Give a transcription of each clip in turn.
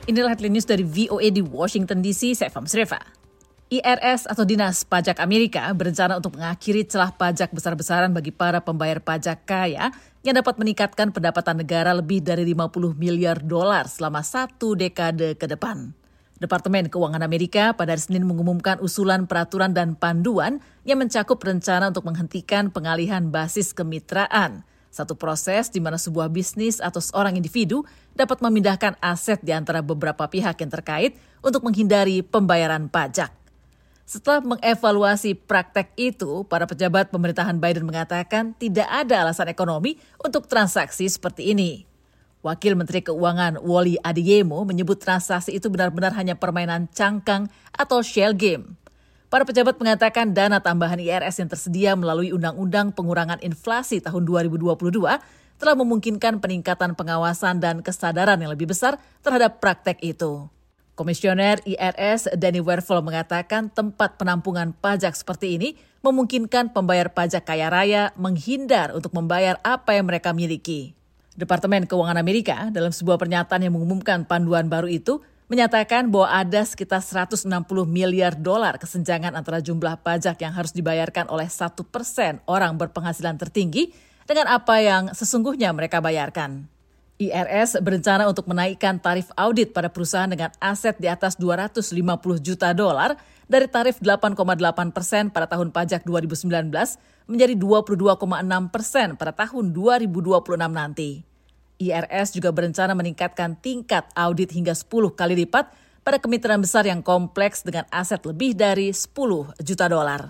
Inilah headline news dari VOA di Washington DC, saya Fam Sreva. IRS atau Dinas Pajak Amerika berencana untuk mengakhiri celah pajak besar-besaran bagi para pembayar pajak kaya yang dapat meningkatkan pendapatan negara lebih dari $50 miliar selama 1 dekade ke depan. Departemen Keuangan Amerika pada hari Senin mengumumkan usulan peraturan dan panduan yang mencakup rencana untuk menghentikan pengalihan basis kemitraan. Satu proses di mana sebuah bisnis atau seorang individu dapat memindahkan aset di antara beberapa pihak yang terkait untuk menghindari pembayaran pajak. Setelah mengevaluasi praktek itu, para pejabat pemerintahan Biden mengatakan tidak ada alasan ekonomi untuk transaksi seperti ini. Wakil Menteri Keuangan Wally Adeyemo menyebut transaksi itu benar-benar hanya permainan cangkang atau shell game. Para pejabat mengatakan dana tambahan IRS yang tersedia melalui Undang-Undang Pengurangan Inflasi tahun 2022 telah memungkinkan peningkatan pengawasan dan kesadaran yang lebih besar terhadap praktek itu. Komisioner IRS Danny Werfel mengatakan tempat penampungan pajak seperti ini memungkinkan pembayar pajak kaya raya menghindar untuk membayar apa yang mereka miliki. Departemen Keuangan Amerika dalam sebuah pernyataan yang mengumumkan panduan baru itu menyatakan bahwa ada sekitar $160 miliar kesenjangan antara jumlah pajak yang harus dibayarkan oleh 1% orang berpenghasilan tertinggi dengan apa yang sesungguhnya mereka bayarkan. IRS berencana untuk menaikkan tarif audit pada perusahaan dengan aset di atas $250 juta dari tarif 8,8% pada tahun pajak 2019 menjadi 22,6% pada tahun 2026 nanti. IRS juga berencana meningkatkan tingkat audit hingga 10 kali lipat pada kemitraan besar yang kompleks dengan aset lebih dari $10 juta.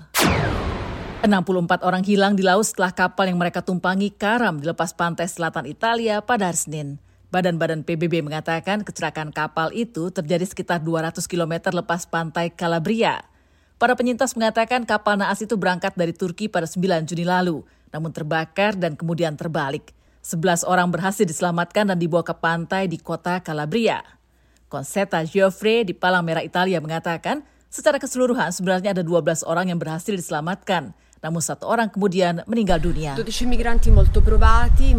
64 orang hilang di laut setelah kapal yang mereka tumpangi karam di lepas pantai selatan Italia pada hari Senin. Badan PBB mengatakan kecelakaan kapal itu terjadi sekitar 200 km lepas pantai Calabria. Para penyintas mengatakan kapal naas itu berangkat dari Turki pada 9 Juni lalu, namun terbakar dan kemudian terbalik. 11 orang berhasil diselamatkan dan dibawa ke pantai di kota Calabria. Concetta Geoffrey di Palang Merah Italia mengatakan secara keseluruhan sebenarnya ada 12 orang yang berhasil diselamatkan, namun 1 orang kemudian meninggal dunia. 12 migranti molto provati,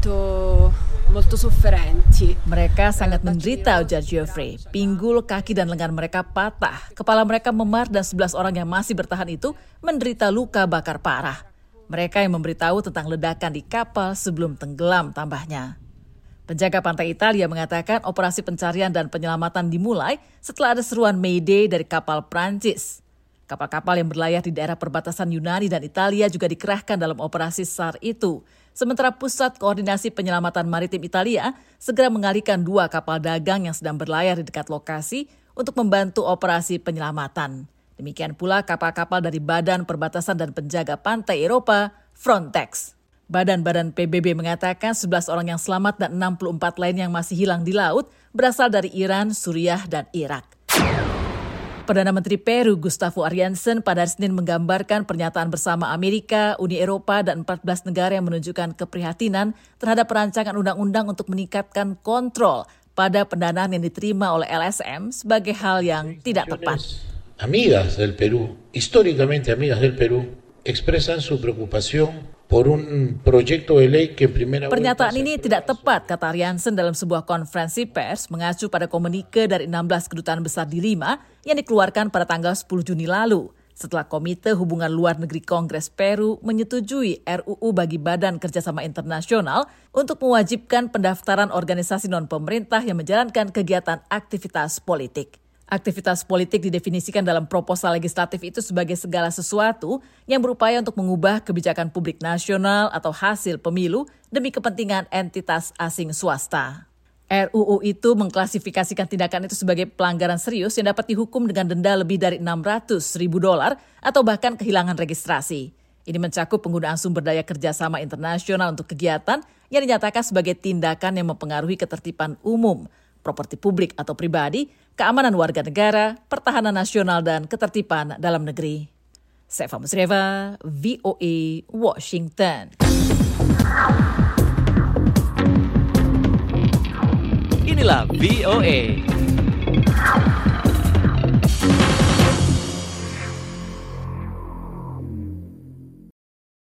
molto sofferenti. Mereka sangat menderita, ujar Geoffrey. Pinggul, kaki dan lengan mereka patah, kepala mereka memar dan 11 orang yang masih bertahan itu menderita luka bakar parah. Mereka yang memberitahu tentang ledakan di kapal sebelum tenggelam, tambahnya. Penjaga pantai Italia mengatakan operasi pencarian dan penyelamatan dimulai setelah ada seruan Mayday dari kapal Prancis. Kapal-kapal yang berlayar di daerah perbatasan Yunani dan Italia juga dikerahkan dalam operasi SAR itu. Sementara Pusat Koordinasi Penyelamatan Maritim Italia segera mengalihkan 2 kapal dagang yang sedang berlayar di dekat lokasi untuk membantu operasi penyelamatan. Demikian pula kapal-kapal dari Badan Perbatasan dan Penjaga Pantai Eropa, Frontex. Badan PBB mengatakan 11 orang yang selamat dan 64 lain yang masih hilang di laut berasal dari Iran, Suriah, dan Irak. Perdana Menteri Peru Gustavo Ariansen pada hari Senin menggambarkan pernyataan bersama Amerika, Uni Eropa, dan 14 negara yang menunjukkan keprihatinan terhadap perancangan undang-undang untuk meningkatkan kontrol pada pendanaan yang diterima oleh LSM sebagai hal yang tidak tepat. Amigas del Perú, históricamente amigas del Perú, expresan su preocupación por un proyecto de ley que en primera vuelta... Pernyataan ini tidak tepat, kata Ariansen dalam sebuah konferensi pers mengacu pada komunike dari 16 kedutaan besar di Lima yang dikeluarkan pada tanggal 10 Juni lalu. Setelah Komite Hubungan Luar Negeri Kongres Peru menyetujui RUU bagi Badan Kerjasama Internasional untuk mewajibkan pendaftaran organisasi non-pemerintah yang menjalankan kegiatan aktivitas politik. Aktivitas politik didefinisikan dalam proposal legislatif itu sebagai segala sesuatu yang berupaya untuk mengubah kebijakan publik nasional atau hasil pemilu demi kepentingan entitas asing swasta. RUU itu mengklasifikasikan tindakan itu sebagai pelanggaran serius yang dapat dihukum dengan denda lebih dari $600.000 atau bahkan kehilangan registrasi. Ini mencakup penggunaan sumber daya kerjasama internasional untuk kegiatan yang dinyatakan sebagai tindakan yang mempengaruhi ketertiban umum, properti publik atau pribadi, keamanan warga negara, pertahanan nasional, dan ketertiban dalam negeri. Saya Fam Sreva, VOA, Washington. Inilah VOA.